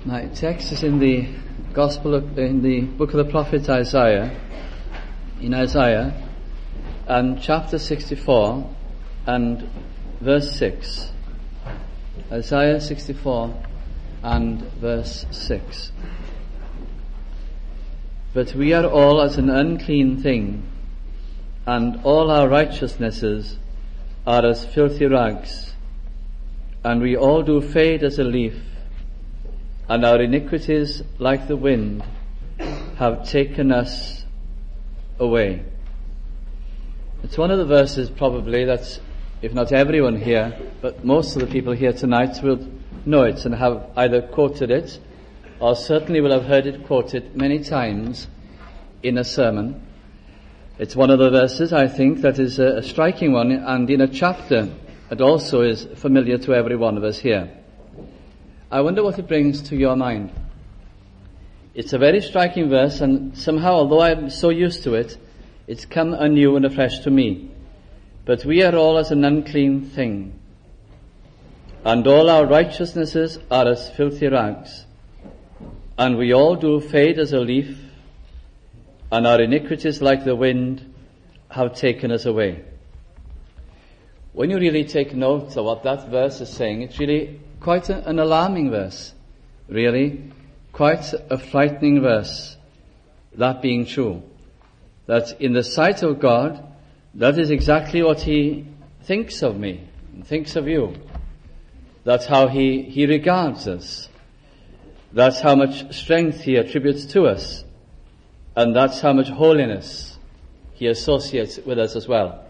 My text is in the in the book of the prophet Isaiah, in Isaiah, and chapter 64 and verse 6. Isaiah 64 and verse 6. But we are all as an unclean thing, and all our righteousnesses are as filthy rags, and we all do fade as a leaf, and our iniquities, like the wind, have taken us away. It's one of the verses probably that, if not everyone here, but most of the people here tonight will know it and have either quoted it or certainly will have heard it quoted many times in a sermon. It's one of the verses, I think, that is a striking one, and in a chapter that also is familiar to every one of us here. I wonder what it brings to your mind. It's a very striking verse, and somehow, although I'm so used to it, it's come anew and afresh to me. But we are all as an unclean thing, and all our righteousnesses are as filthy rags, and we all do fade as a leaf, and our iniquities, like the wind, have taken us away. When you really take note of what that verse is saying, it's really quite an alarming verse, really, quite a frightening verse, that being true. That in the sight of God, that is exactly what He thinks of me, and thinks of you. That's how He regards us. That's how much strength He attributes to us. And that's how much holiness He associates with us as well.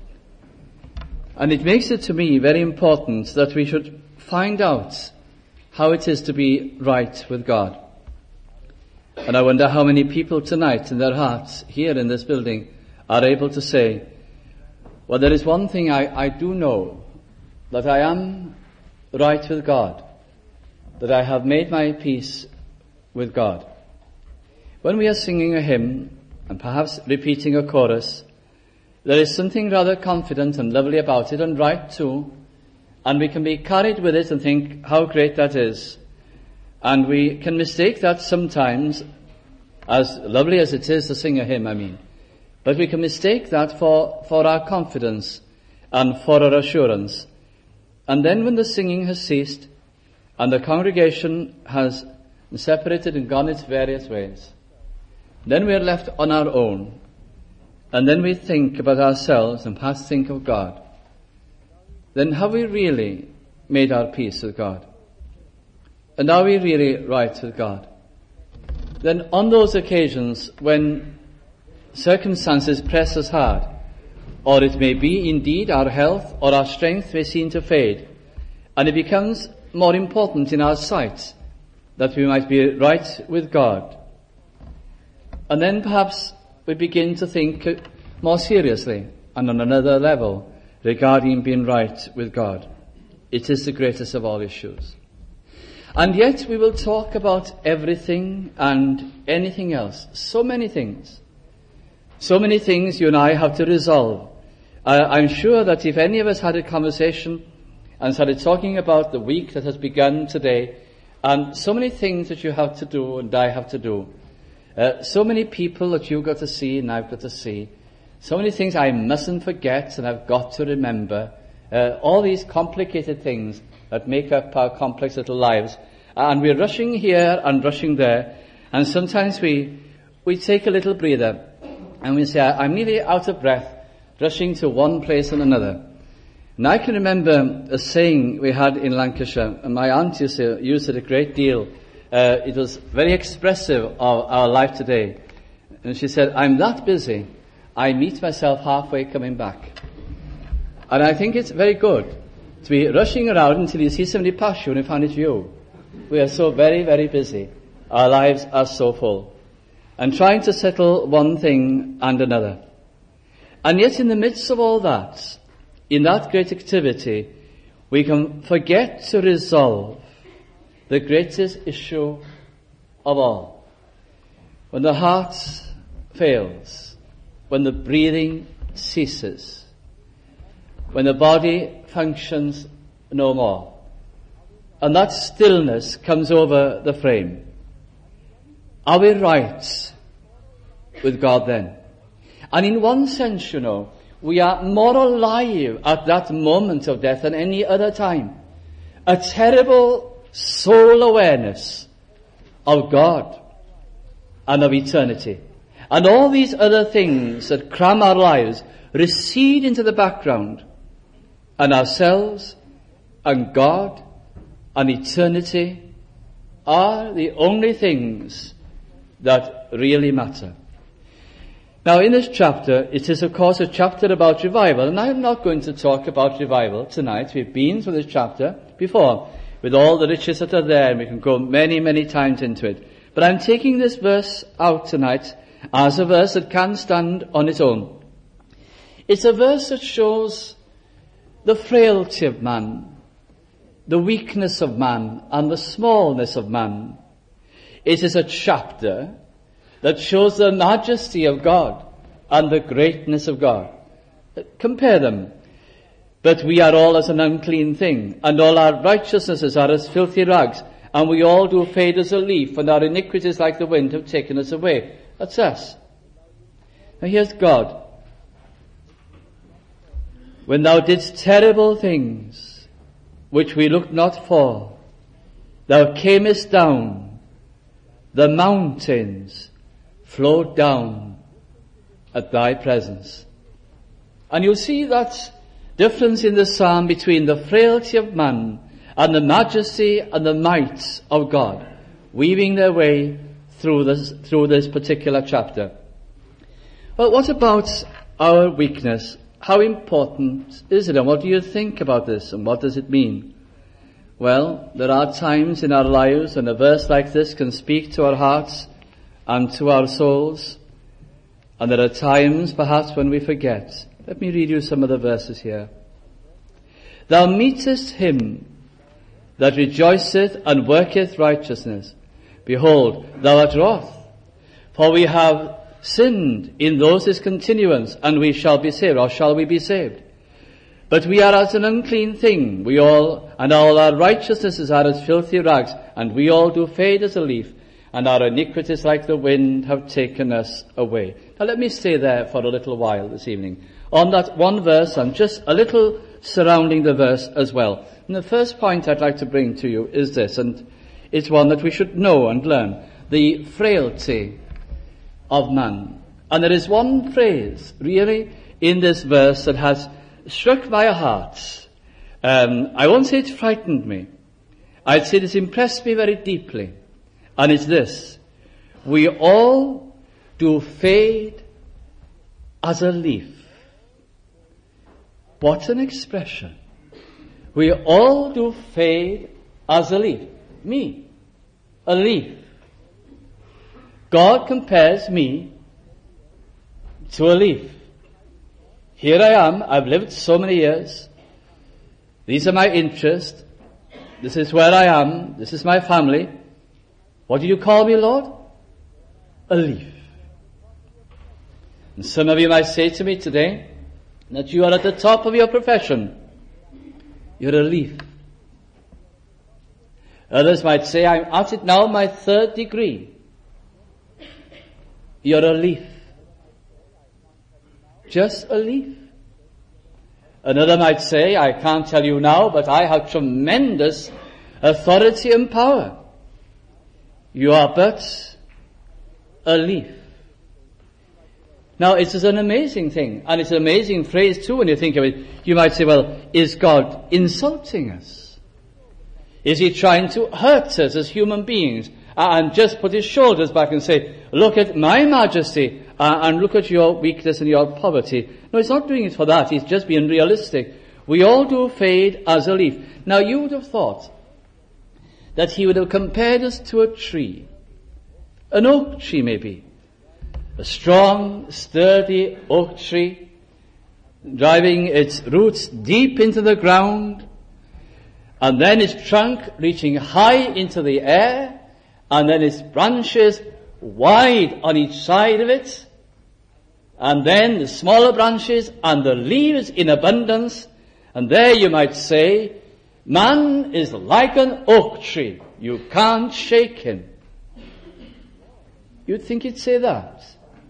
And it makes it to me very important that we should find out how it is to be right with God. And I wonder how many people tonight in their hearts here in this building are able to say, well, there is one thing I do know, that I am right with God, that I have made my peace with God. When we are singing a hymn and perhaps repeating a chorus, there is something rather confident and lovely about it, and right too, and we can be carried with it and think how great that is. And we can mistake that sometimes, as lovely as it is to sing a hymn, but we can mistake that for our confidence and for our assurance. And then when the singing has ceased and the congregation has separated and gone its various ways, then we are left on our own. And then we think about ourselves and perhaps think of God. Then have we really made our peace with God? And are we really right with God? Then on those occasions when circumstances press us hard, or it may be indeed our health or our strength may seem to fade, and it becomes more important in our sight that we might be right with God. And then perhaps we begin to think more seriously and on another level regarding being right with God. It is the greatest of all issues. And yet we will talk about everything and anything else. So many things. So many things you and I have to resolve. I'm sure that if any of us had a conversation and started talking about the week that has begun today, and so many things that you have to do and I have to do, so many people that you've got to see and I've got to see, so many things I mustn't forget and I've got to remember, all these complicated things that make up our complex little lives. And we're rushing here and rushing there, and sometimes we take a little breather and we say, I'm nearly out of breath, rushing to one place and another. And I can remember a saying we had in Lancashire, and my aunt used to use it a great deal. It was very expressive of our life today. And she said, I'm that busy, I meet myself halfway coming back. And I think it's very good to be rushing around until you see somebody pass you and you find it's you. We are so very, very busy. Our lives are so full. And trying to settle one thing and another. And yet in the midst of all that, in that great activity, we can forget to resolve the greatest issue of all. When the heart fails, when the breathing ceases, when the body functions no more, and that stillness comes over the frame. Are we right with God then? And in one sense, we are more alive at that moment of death than any other time. A terrible soul awareness of God and of eternity. And all these other things that cram our lives recede into the background, and ourselves and God and eternity are the only things that really matter. Now, in this chapter, it is of course a chapter about revival, and I'm not going to talk about revival tonight. We've been through this chapter before, with all the riches that are there, and we can go many, many times into it. But I'm taking this verse out tonight as a verse that can stand on its own. It's a verse that shows the frailty of man, the weakness of man, and the smallness of man. It is a chapter that shows the majesty of God and the greatness of God. Compare them. But we are all as an unclean thing, and all our righteousnesses are as filthy rags, and we all do fade as a leaf, and our iniquities like the wind have taken us away. That's us. Now here's God. When thou didst terrible things, which we looked not for, thou camest down, the mountains flowed down at thy presence. And you'll see that difference in the psalm between the frailty of man and the majesty and the might of God, weaving their way through this particular chapter. Well, what about our weakness? How important is it, and what do you think about this, and what does it mean? Well, there are times in our lives when a verse like this can speak to our hearts and to our souls, and there are times perhaps when we forget. Let me read you some of the verses here. Thou meetest him that rejoiceth and worketh righteousness. Behold, thou art wroth, for we have sinned in those his continuance, and we shall be saved, or shall we be saved? But we are as an unclean thing, we all, and all our righteousnesses are as filthy rags, and we all do fade as a leaf, and our iniquities like the wind have taken us away. Now let me stay there for a little while this evening, on that one verse, and just a little surrounding the verse as well. And the first point I'd like to bring to you is this, and it's one that we should know and learn: the frailty of man. And there is one phrase, really, in this verse that has struck my heart. I won't say it frightened me. I'd say it's impressed me very deeply. And it's this: we all do fade as a leaf. What an expression. We all do fade as a leaf. Me, a leaf. God compares me to a leaf. Here I am, I've lived so many years. These are my interests. This is where I am. This is my family. What do you call me, Lord? A leaf. And some of you might say to me today that you are at the top of your profession. You're a leaf. Others might say, I'm at it now, my 3rd degree. You're a leaf. Just a leaf. Another might say, I can't tell you now, but I have tremendous authority and power. You are but a leaf. Now, it's an amazing thing, and it's an amazing phrase too when you think of it. You might say, well, is God insulting us? Is he trying to hurt us as human beings and just put his shoulders back and say, look at my majesty and look at your weakness and your poverty? No, he's not doing it for that. He's just being realistic. We all do fade as a leaf. Now, you would have thought that he would have compared us to a tree, an oak tree maybe, a strong, sturdy oak tree, driving its roots deep into the ground, and then its trunk reaching high into the air, and then its branches wide on each side of it, and then the smaller branches and the leaves in abundance. And there you might say Man is like an oak tree. You can't shake him. You'd think he'd say that.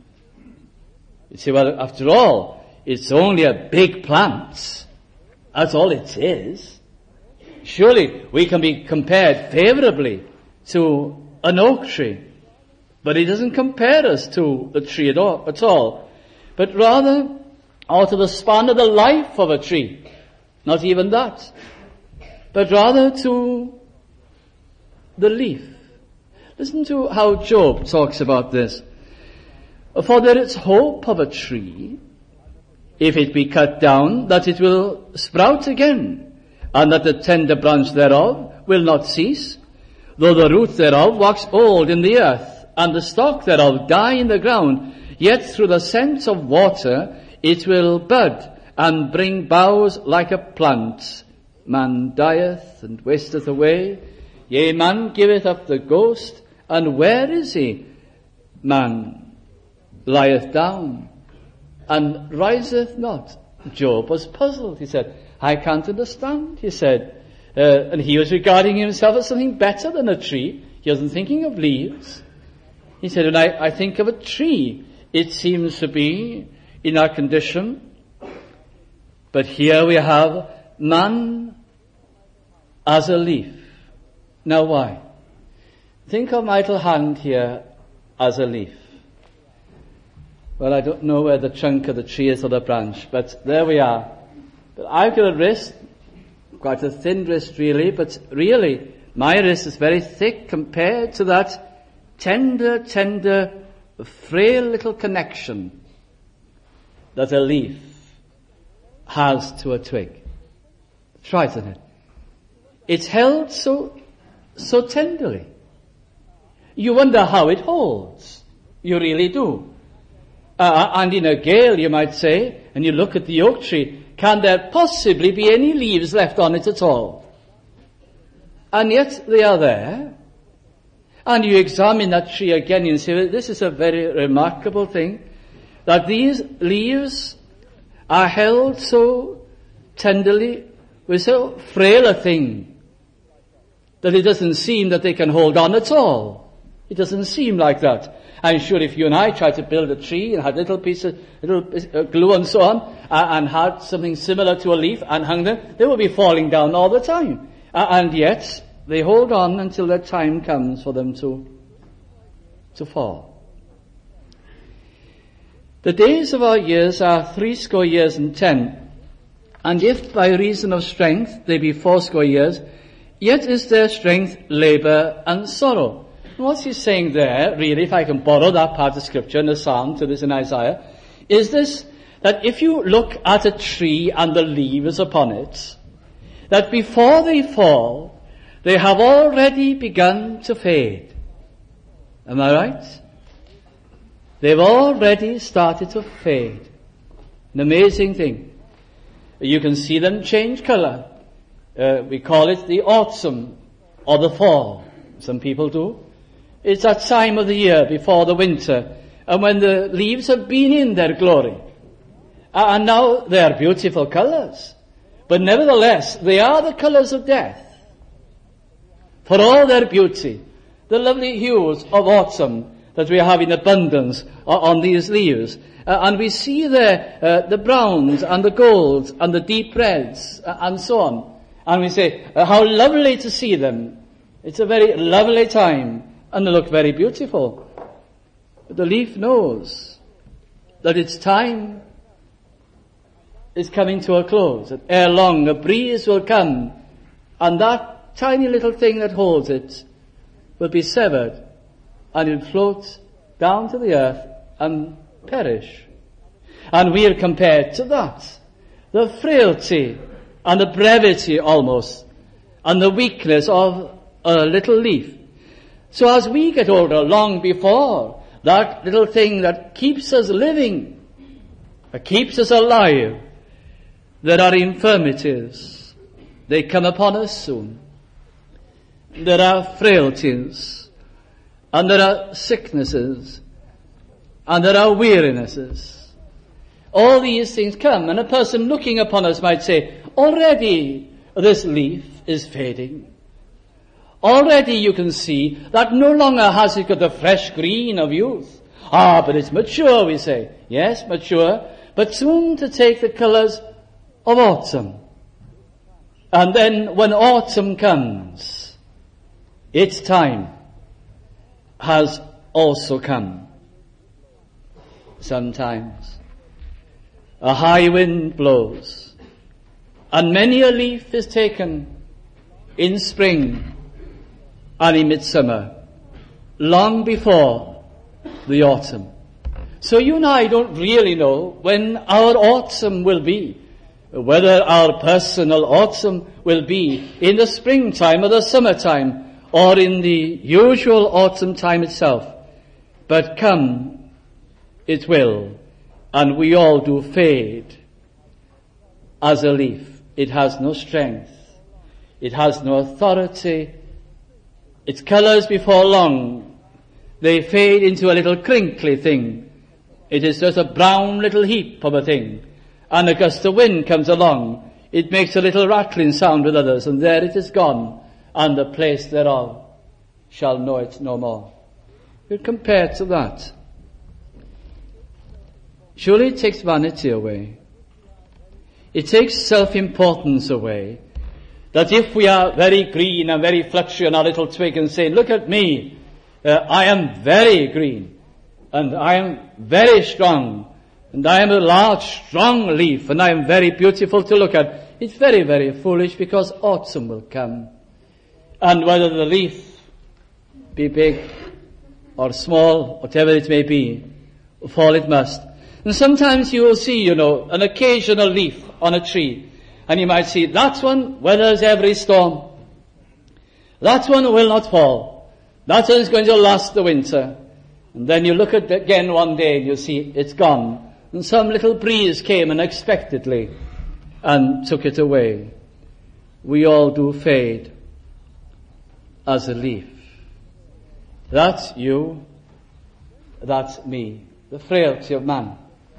You'd say, well, after all, it's only a big plant. That's all it is. Surely we can be compared favorably to an oak tree. But he doesn't compare us to the tree at all. But rather, out of the span of the life of a tree. Not even that. But rather to the leaf. Listen to how Job talks about this. For there is hope of a tree, if it be cut down, that it will sprout again, and that the tender branch thereof will not cease, though the root thereof wax old in the earth, and the stalk thereof die in the ground, yet through the scent of water it will bud, and bring boughs like a plant. Man dieth and wasteth away, yea, man giveth up the ghost, and where is he? Man lieth down, and riseth not. Job was puzzled. He said, I can't understand, he said. And he was regarding himself as something better than a tree. He wasn't thinking of leaves. He said, when I think of a tree, it seems to be in our condition. But here we have man as a leaf. Now why? Think of my little hand here as a leaf. Well, I don't know where the trunk of the tree is or the branch, but there we are. But I've got a wrist, quite a thin wrist really, but really my wrist is very thick compared to that tender, frail little connection that a leaf has to a twig. That's right, isn't it? It's held so tenderly. You wonder how it holds. You really do. And in a gale, you might say, and you look at the oak tree, can there possibly be any leaves left on it at all? And yet they are there. And you examine that tree again and you say, well, this is a very remarkable thing, that these leaves are held so tenderly with so frail a thing that it doesn't seem that they can hold on at all. It doesn't seem like that. I'm sure if you and I tried to build a tree and had little glue and so on, and had something similar to a leaf and hung them, they would be falling down all the time. And yet, they hold on until the time comes for them to fall. The days of our years are 70 years and 10, and if by reason of strength they be 80 years, yet is their strength labour and sorrow. What's he saying there, really, if I can borrow that part of Scripture in the Psalm to this in Isaiah, is this, that if you look at a tree and the leaves upon it, that before they fall, they have already begun to fade. Am I right? They've already started to fade. An amazing thing. You can see them change colour. We call it the autumn or the fall. Some people do. It's that time of the year before the winter, and when the leaves have been in their glory. And now they are beautiful colours. But nevertheless, they are the colours of death. For all their beauty, the lovely hues of autumn that we have in abundance on these leaves. And we see there the browns and the golds and the deep reds and so on. And we say, how lovely to see them. It's a very lovely time. And they look very beautiful. But the leaf knows that its time is coming to a close. That ere long a breeze will come, and that tiny little thing that holds it will be severed, and it will float down to the earth and perish. And we are compared to that. The frailty and the brevity almost, and the weakness of a little leaf. So as we get older, long before, that little thing that keeps us living, that keeps us alive, there are infirmities. They come upon us soon. There are frailties, and there are sicknesses, and there are wearinesses. All these things come, and a person looking upon us might say, already this leaf is fading. Already you can see that no longer has it got the fresh green of youth. But it's mature, we say. Yes, mature, but soon to take the colours of autumn. And then when autumn comes, its time has also come. Sometimes a high wind blows, and many a leaf is taken in spring and in midsummer, long before the autumn. So you and I don't really know when our autumn will be, whether our personal autumn will be in the springtime or the summertime or in the usual autumn time itself. But come it will, and we all do fade as a leaf. It has no strength. It has no authority. Its colours before long, they fade into a little crinkly thing. It is just a brown little heap of a thing. And a gust of wind comes along. It makes a little rattling sound with others, and there it is gone, and the place thereof shall know it no more. But compared to that, surely it takes vanity away. It takes self-importance away. That if we are very green and very fluttery on our little twig and say, look at me, I am very green, and I am very strong, and I am a large, strong leaf, and I am very beautiful to look at. It's very, very foolish, because autumn will come. And whether the leaf be big or small, whatever it may be, fall it must. And sometimes you will see, an occasional leaf on a tree, and you might see that one weathers every storm. That one will not fall. That one is going to last the winter. And then you look at it again one day and you see it's gone. And some little breeze came unexpectedly and took it away. We all do fade as a leaf. That's you. That's me. The frailty of man.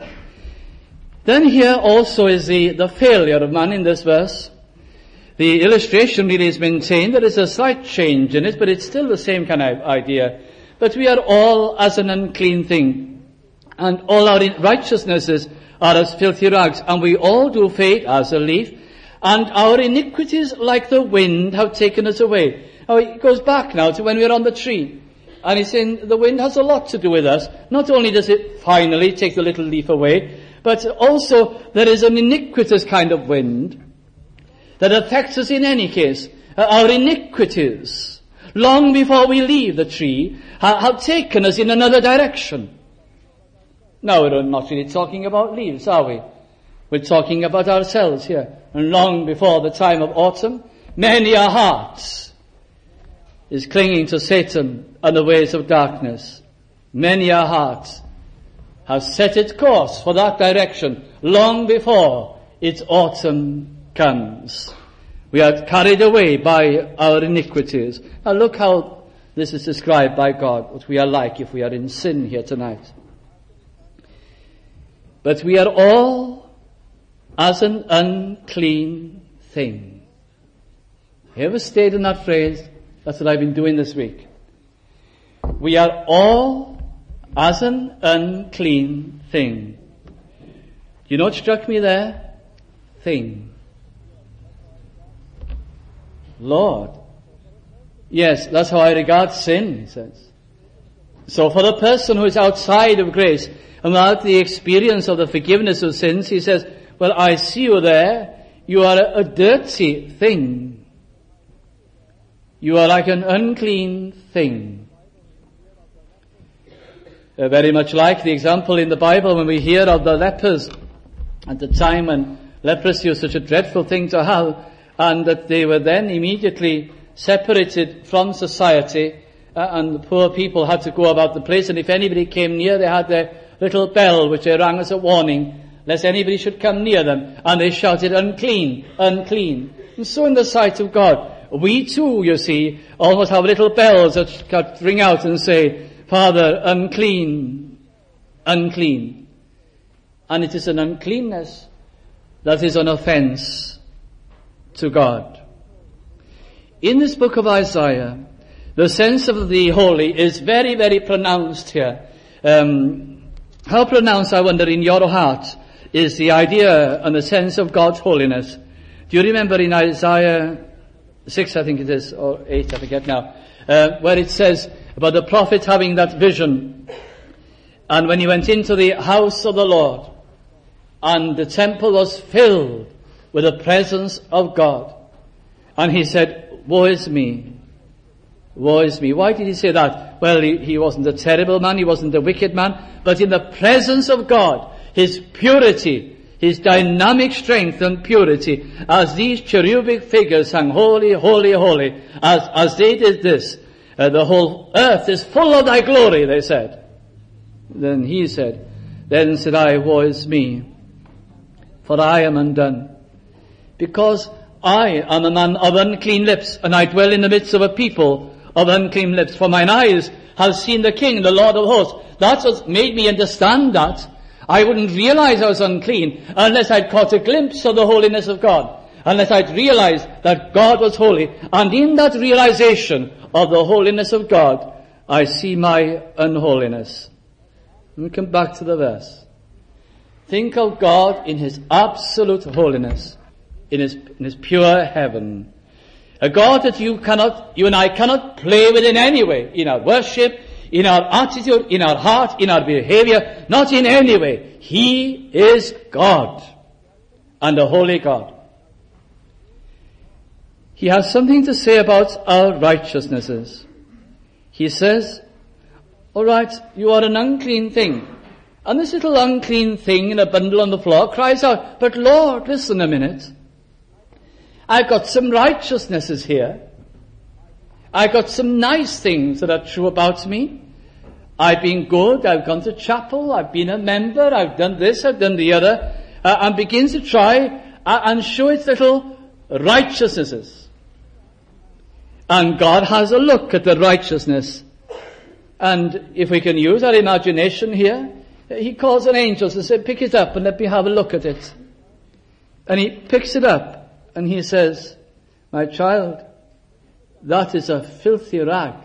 Then here also is the failure of man in this verse. The illustration really is maintained. There is a slight change in it, but it's still the same kind of idea. But we are all as an unclean thing, and all our righteousnesses are as filthy rags, and we all do fade as a leaf, and our iniquities like the wind have taken us away. Now it goes back now to when we were on the tree. And he's saying the wind has a lot to do with us. Not only does it finally take the little leaf away, but also there is an iniquitous kind of wind that affects us in any case. Our iniquities, long before we leave the tree, have taken us in another direction. Now we're not really talking about leaves, are we? We're talking about ourselves here. And long before the time of autumn, many a heart is clinging to Satan and the ways of darkness. Many a heart has set its course for that direction long before its autumn comes. We are carried away by our iniquities. Now look how this is described by God, what we are like if we are in sin here tonight. But we are all as an unclean thing. You ever stayed in that phrase? That's what I've been doing this week. We are all as an unclean thing. You know what struck me there? Thing. Lord. Yes, that's how I regard sin, he says. So for the person who is outside of grace and without the experience of the forgiveness of sins, he says, well, I see you there. You are a dirty thing. You are like an unclean thing. Very much like the example in the Bible when we hear of the lepers at the time when leprosy was such a dreadful thing to have, and that they were then immediately separated from society, and the poor people had to go about the place, and if anybody came near, they had their little bell which they rang as a warning, lest anybody should come near them, and they shouted, unclean, unclean. And so in the sight of God, we too, you see, almost have little bells that ring out and say, Father, unclean, unclean. And it is an uncleanness that is an offense to God. in this book of Isaiah, the sense of the holy is very, very pronounced here. How pronounced, I wonder, in your heart is the idea and the sense of God's holiness? Do you remember in Isaiah 6, I think it is, or 8, I forget now, where it says about the prophet having that vision, and when he went into the house of the Lord, and the temple was filled with the presence of God, and he said, woe is me. Woe is me. Why did he say that? Well, he wasn't a terrible man, he wasn't a wicked man, but in the presence of God, his purity, his dynamic strength and purity, as these cherubic figures sang, holy, holy, holy, as they did this, the whole earth is full of thy glory, they said. Then he said, then said I, woe is me, for I am undone, because I am a man of unclean lips, and I dwell in the midst of a people of unclean lips. For mine eyes have seen the King, the Lord of hosts. That's what made me understand that. I wouldn't realize I was unclean unless I'd caught a glimpse of the holiness of God, unless I'd realized that God was holy. And in that realization of the holiness of God, I see my unholiness. Let me come back to the verse. Think of God in his absolute holiness, in his pure heaven. A God that you and I cannot play with in any way, in our worship, in our attitude, in our heart, in our behavior, not in any way. He is God, and a holy God. He has something to say about our righteousnesses. He says, all right, you are an unclean thing. And this little unclean thing in a bundle on the floor cries out, but Lord, listen a minute. I've got some righteousnesses here. I've got some nice things that are true about me. I've been good, I've gone to chapel, I've been a member, I've done this, I've done the other, and begins to try and show its little righteousnesses. And God has a look at the righteousness. And if we can use our imagination here, he calls an angel to say, pick it up and let me have a look at it. And he picks it up. And he says, my child, that is a filthy rag.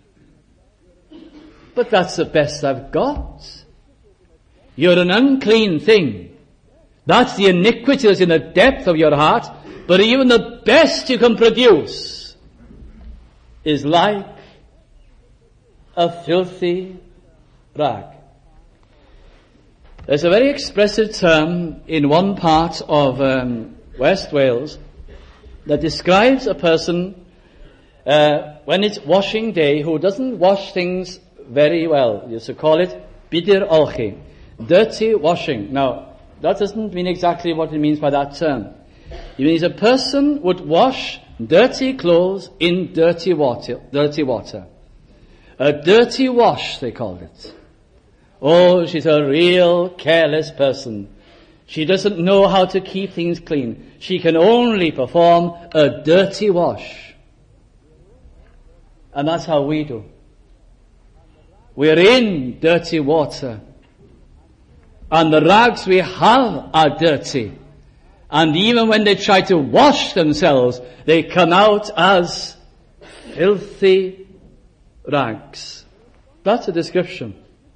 But that's the best I've got. You're an unclean thing. That's the iniquity that's in the depth of your heart. But even the best you can produce is like a filthy rag. There's a very expressive term in one part of West Wales that describes a person when it's washing day who doesn't wash things very well. You used to call it bidir olchi, dirty washing. Now, that doesn't mean exactly what it means by that term. It means a person would wash dirty clothes in dirty water. A dirty wash, they called it. Oh, she's a real careless person. She doesn't know how to keep things clean. She can only perform a dirty wash. And that's how we do. We're in dirty water. And the rags we have are dirty. And even when they try to wash themselves, they come out as filthy rags. That's a description.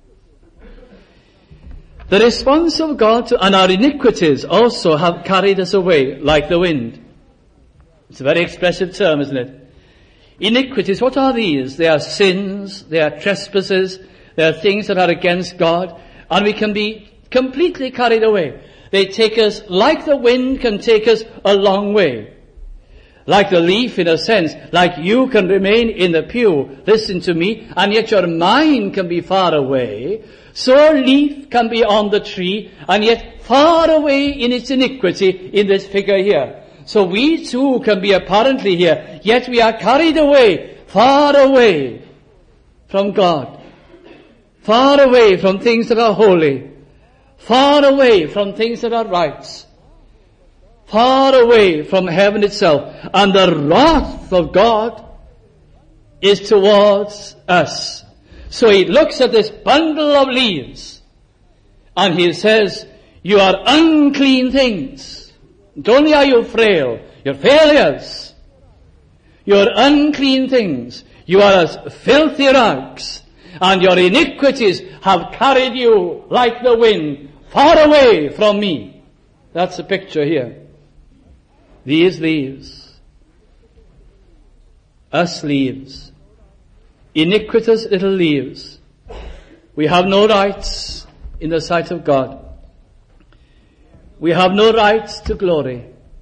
The response of God to, and our iniquities also have carried us away like the wind. It's a very expressive term, isn't it? Iniquities, what are these? They are sins, they are trespasses, they are things that are against God, and we can be completely carried away. They take us, like the wind can take us a long way. Like the leaf in a sense, like you can remain in the pew, listen to me, and yet your mind can be far away. So a leaf can be on the tree, and yet far away in its iniquity in this figure here. So we too can be apparently here, yet we are carried away, far away from God. Far away from things that are holy. Far away from things that are right. Far away from heaven itself. And the wrath of God is towards us. So he looks at this bundle of leaves and he says, you are unclean things. Not only are you frail, you're failures. Your unclean things, you are as filthy rags, and your iniquities have carried you like the wind far away from me. That's the picture here. These leaves, us leaves, iniquitous little leaves, we have no rights in the sight of God. We have no rights to glory.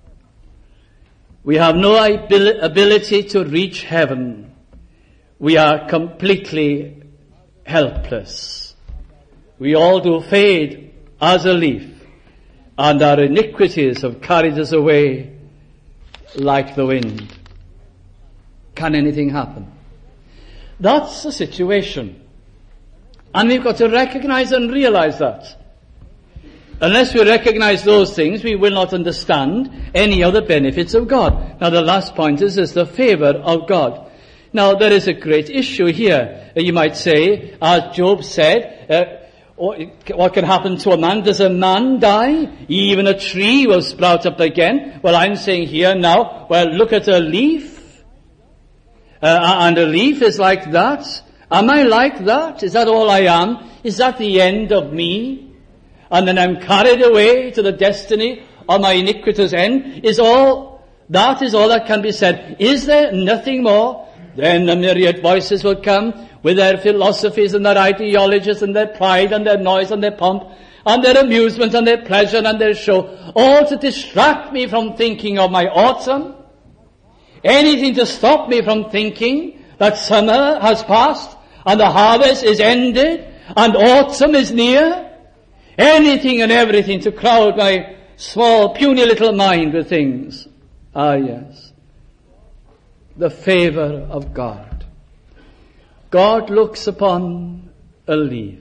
We have no ability to reach heaven. We are completely helpless. We all do fade as a leaf, and our iniquities have carried us away like the wind. Can anything happen? That's the situation. And we've got to recognize and realize that. Unless we recognize those things, we will not understand any of the benefits of God. Now the last point is the favor of God. Now there is a great issue here. You might say, as Job said, what can happen to a man? Does a man die? Even a tree will sprout up again. Well, I'm saying here now, well, look at a leaf. And a leaf is like that. Am I like that? Is that all I am? Is that the end of me? And then I'm carried away to the destiny of my iniquitous end? That is all that can be said. Is there nothing more? Then the myriad voices will come with their philosophies and their ideologies and their pride and their noise and their pomp and their amusement and their pleasure and their show, all to distract me from thinking of my autumn. Anything to stop me from thinking that summer has passed and the harvest is ended and autumn is near. Anything and everything to crowd my small, puny little mind with things. Ah, yes. The favor of God. God looks upon a leaf.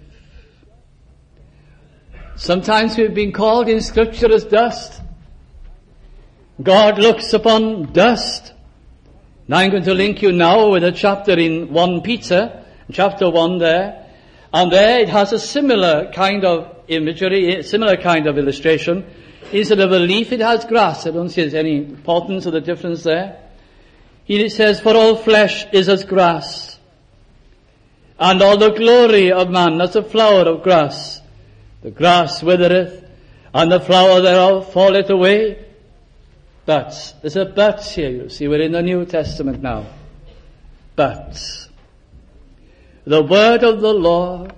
Sometimes we've been called in Scripture as dust. God looks upon dust. Now I'm going to link you now with a chapter in 1 Peter, chapter 1 there. And there it has a similar kind of imagery, a similar kind of illustration. Instead of a leaf, it has grass. I don't see there's any importance of the difference there. Here it says, for all flesh is as grass, and all the glory of man as a flower of grass. The grass withereth, and the flower thereof falleth away. But, there's a but here, you see, we're in the New Testament now. But, the word of the Lord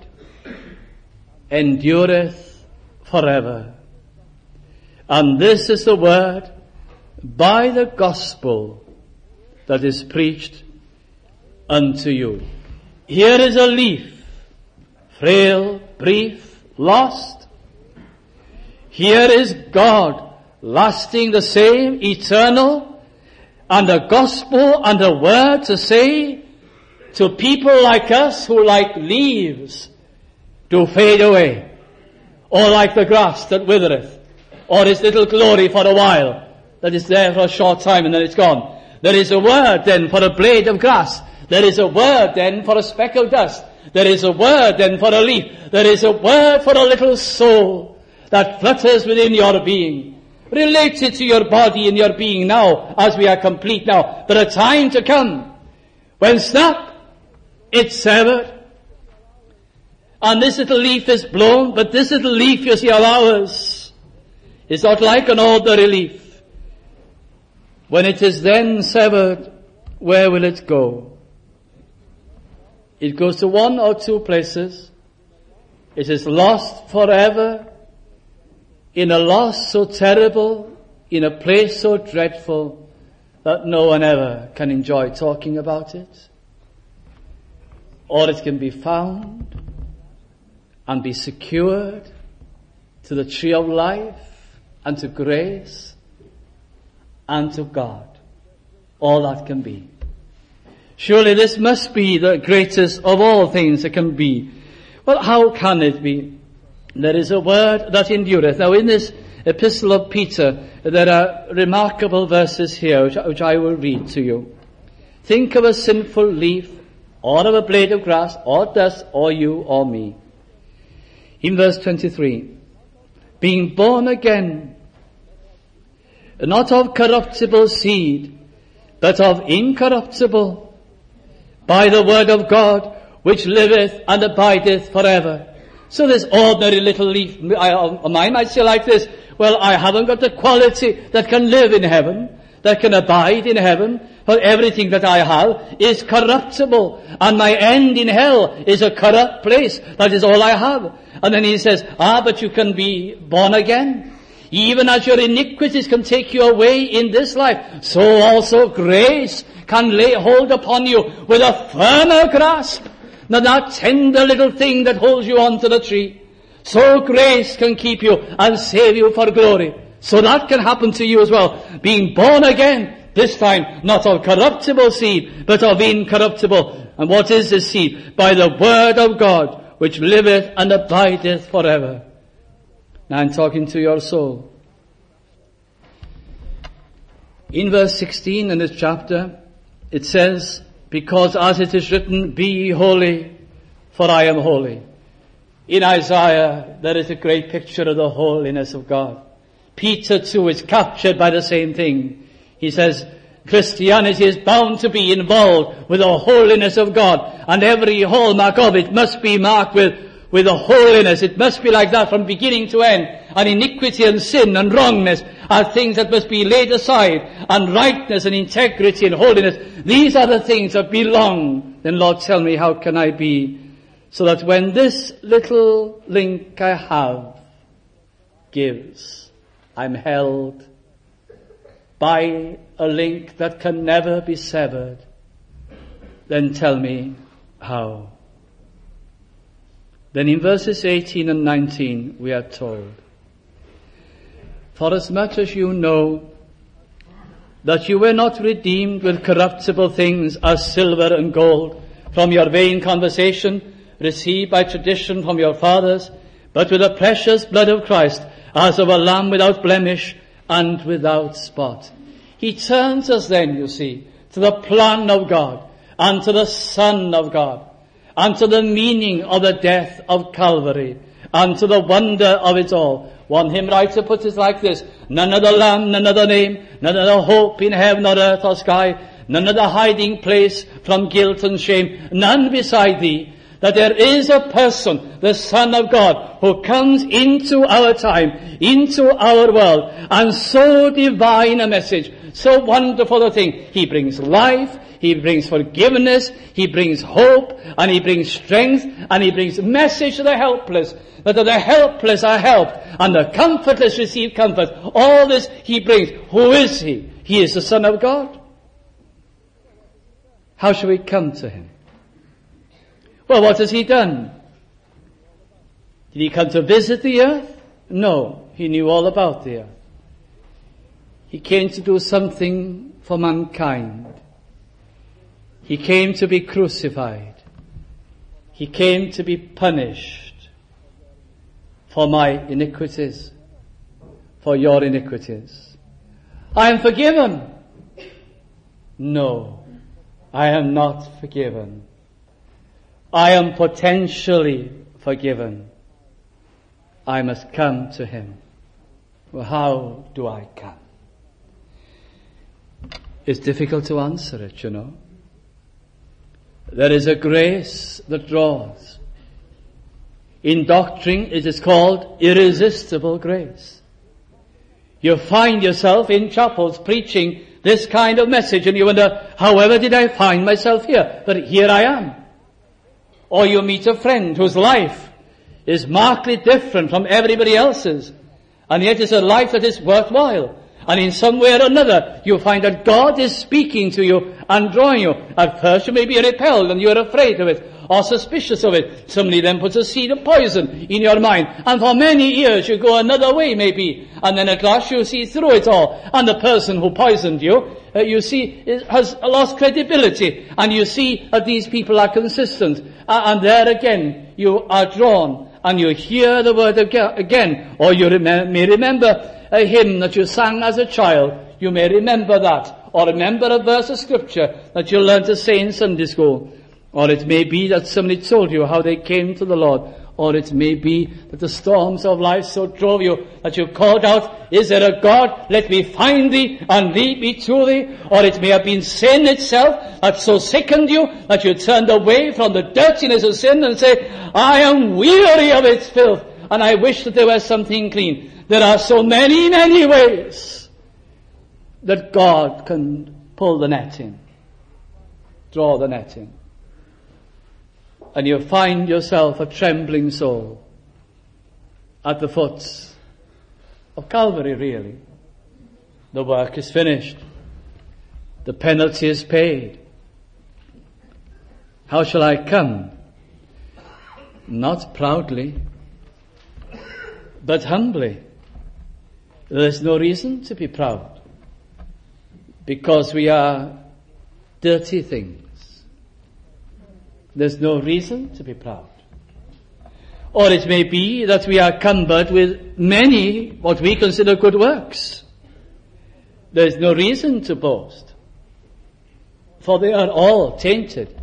endureth forever. And this is the word by the gospel that is preached unto you. Here is a leaf, frail, brief, lost. Here is God, lasting the same, eternal, and the gospel and the word to say to people like us who like leaves do fade away, or like the grass that withereth, or its little glory for a while, that is there for a short time and then it's gone. There is a word then for a blade of grass. There is a word then for a speck of dust. There is a word then for a leaf. There is a word for a little soul that flutters within your being, related to your body and your being now, as we are complete now. But a time to come when snap, it's severed. And this little leaf is blown, but this little leaf, you see, of ours is not like an ordinary leaf. When it is then severed, where will it go? It goes to one or two places. It is lost forever, in a loss so terrible, in a place so dreadful, that no one ever can enjoy talking about it. Or it can be found and be secured to the tree of life and to grace and to God. All that can be. Surely this must be the greatest of all things that can be. Well, how can it be? There is a word that endureth. Now in this epistle of Peter, there are remarkable verses here which I will read to you. Think of a sinful leaf, or of a blade of grass, or dust, or you, or me. In verse 23, being born again, not of corruptible seed, but of incorruptible, by the word of God, which liveth and abideth forever. So this ordinary little leaf of mine might say like this, well, I haven't got the quality that can live in heaven, that can abide in heaven, for everything that I have is corruptible, and my end in hell is a corrupt place. That is all I have. And then he says, but you can be born again. Even as your iniquities can take you away in this life, so also grace can lay hold upon you with a firmer grasp than that tender little thing that holds you onto the tree. So grace can keep you and save you for glory. So that can happen to you as well. Being born again, this time not of corruptible seed, but of incorruptible. And what is this seed? By the word of God, which liveth and abideth forever. Now I'm talking to your soul. In verse 16 in this chapter, it says, because as it is written, be ye holy, for I am holy. In Isaiah, there is a great picture of the holiness of God. Peter too is captured by the same thing. He says, Christianity is bound to be involved with the holiness of God, and every hallmark of it must be marked with the holiness. It must be like that from beginning to end. And iniquity and sin and wrongness are things that must be laid aside. And rightness and integrity and holiness, these are the things that belong. Then Lord, tell me, how can I be? So that when this little link I have gives, I'm held by a link that can never be severed. Then tell me how. Then in verses 18 and 19 we are told, for as much as you know that you were not redeemed with corruptible things as silver and gold from your vain conversation received by tradition from your fathers, but with the precious blood of Christ as of a lamb without blemish and without spot. He turns us then, you see, to the plan of God and to the Son of God, and to the meaning of the death of Calvary, and to the wonder of it all. One hymn writer puts it like this, none other lamb, none other name, none other hope in heaven or earth or sky, none other hiding place from guilt and shame, none beside thee, that there is a person, the Son of God, who comes into our time, into our world, and so divine a message, so wonderful a thing. He brings life, He brings forgiveness, He brings hope, and He brings strength, and He brings message to the helpless, that the helpless are helped, and the comfortless receive comfort. All this He brings. Who is He? He is the Son of God. How shall we come to Him? Well, what has He done? Did He come to visit the earth? No, He knew all about the earth. He came to do something for mankind. He came to be crucified. He came to be punished for my iniquities, for your iniquities. I am forgiven. No, I am not forgiven. I am potentially forgiven. I must come to Him. Well, how do I come? It's difficult to answer it, you know. There is a grace that draws. In doctrine it is called irresistible grace. You find yourself in chapels preaching this kind of message and you wonder, however did I find myself here? But here I am. Or you meet a friend whose life is markedly different from everybody else's, and yet it's a life that is worthwhile. And in some way or another, you find that God is speaking to you and drawing you. At first you may be repelled and you're afraid of it or suspicious of it. Somebody then puts a seed of poison in your mind. And for many years you go another way maybe. And then at last you see through it all. And the person who poisoned you, you see, has lost credibility. And you see that these people are consistent. And there again, you are drawn. And you hear the word again. Or you may remember a hymn that you sang as a child. You may remember that. Or remember a verse of scripture that you learned to say in Sunday school. Or it may be that somebody told you how they came to the Lord. Or it may be that the storms of life so drove you that you called out, is there a God? Let me find thee and lead me to thee. Or it may have been sin itself that so sickened you that you turned away from the dirtiness of sin and say, I am weary of its filth and I wish that there was something clean. There are so many, many ways that God can pull the net in, draw the net in. And you find yourself a trembling soul at the foot of Calvary, really. The work is finished. The penalty is paid. How shall I come? Not proudly, but humbly. There is no reason to be proud, because we are dirty things. There's no reason to be proud. Or it may be that we are cumbered with many what we consider good works. There's no reason to boast, for they are all tainted.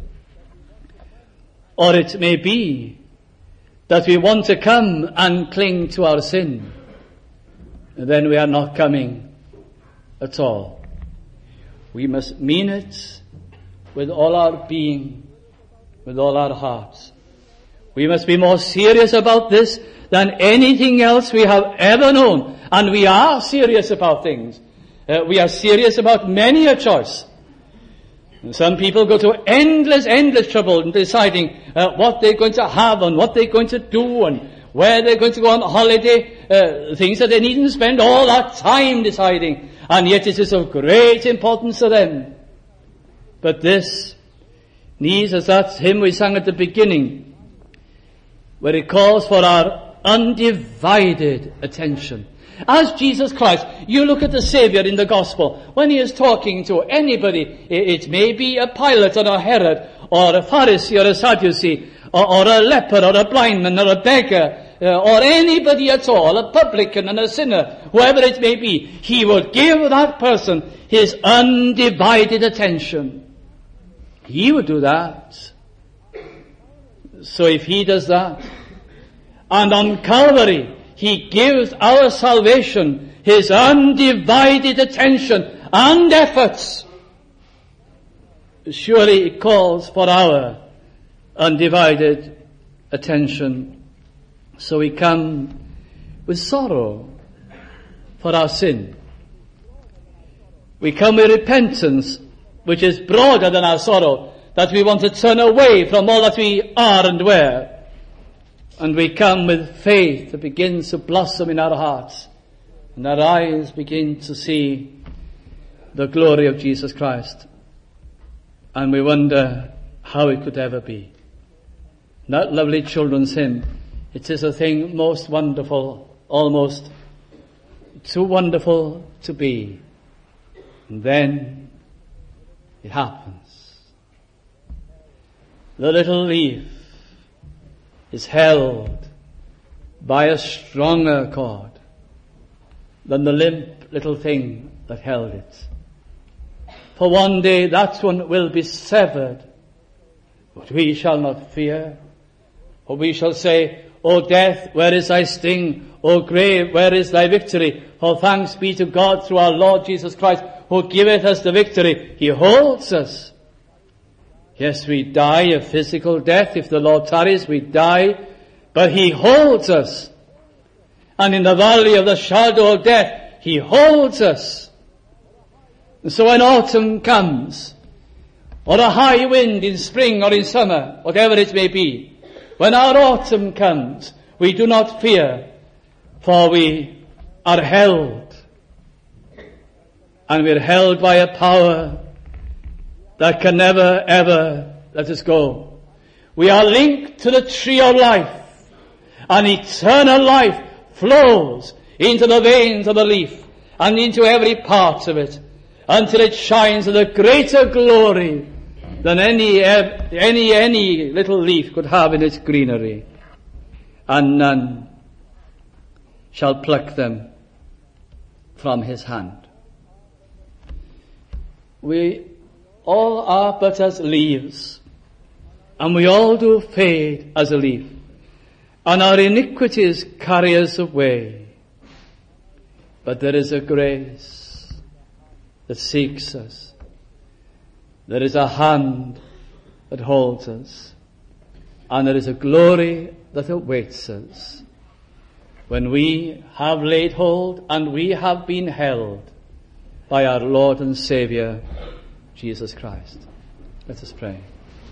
Or it may be that we want to come and cling to our sin, and then we are not coming at all. We must mean it with all our being, with all our hearts. We must be more serious about this than anything else we have ever known. And we are serious about things. We are serious about many a choice. And some people go to endless trouble in deciding what they're going to have and what they're going to do and where they're going to go on holiday, things that they needn't spend all that time deciding. And yet it is of great importance to them. But this needs, as that hymn we sang at the beginning, where it calls for our undivided attention. As Jesus Christ, you look at the Savior in the Gospel, when he is talking to anybody, it may be a Pilate or a Herod, or a Pharisee or a Sadducee, or a leper or a blind man or a beggar, or anybody at all, a publican and a sinner, whoever it may be, he would give that person his undivided attention. He would do that. So if he does that, and on Calvary, he gives our salvation his undivided attention and efforts, surely it calls for our undivided attention. So we come with sorrow for our sin. We come with repentance, which is broader than our sorrow, that we want to turn away from all that we are and were. And we come with faith that begins to blossom in our hearts, and our eyes begin to see the glory of Jesus Christ. And we wonder how it could ever be. That lovely children's hymn, it is a thing most wonderful, almost too wonderful to be. And then it happens. The little leaf is held by a stronger cord than the limp little thing that held it. For one day that one will be severed, but we shall not fear. For we shall say, O death, where is thy sting? O grave, where is thy victory? For thanks be to God through our Lord Jesus Christ, who giveth us the victory. He holds us. Yes, we die a physical death. If the Lord tarries, we die. But he holds us. And in the valley of the shadow of death, he holds us. And so when autumn comes, or a high wind in spring or in summer, whatever it may be, when our autumn comes, we do not fear, for we are held. And we are held by a power that can never, ever let us go. We are linked to the tree of life, and eternal life flows into the veins of the leaf and into every part of it until it shines with a greater glory than any little leaf could have in its greenery. And none shall pluck them from his hand. We all are but as leaves and we all do fade as a leaf, and our iniquities carry us away. But there is a grace that seeks us. There is a hand that holds us, and there is a glory that awaits us when we have laid hold and we have been held by our Lord and Saviour, Jesus Christ. Let us pray.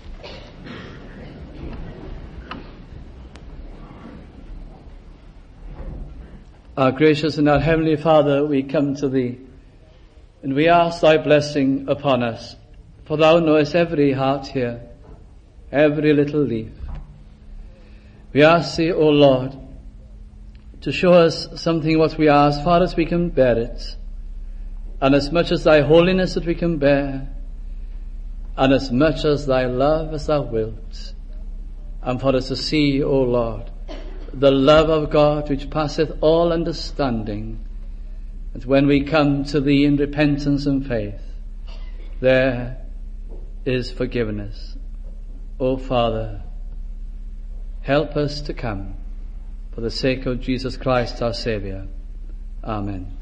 Our gracious and our heavenly Father, we come to Thee, and we ask Thy blessing upon us, for Thou knowest every heart here, every little leaf. We ask Thee, O Lord, to show us something what we are as far as we can bear it, and as much as Thy holiness that we can bear, and as much as Thy love as Thou wilt, and for us to see, O Lord, the love of God which passeth all understanding, that when we come to Thee in repentance and faith, there is forgiveness. O Father, help us to come for the sake of Jesus Christ our Saviour. Amen.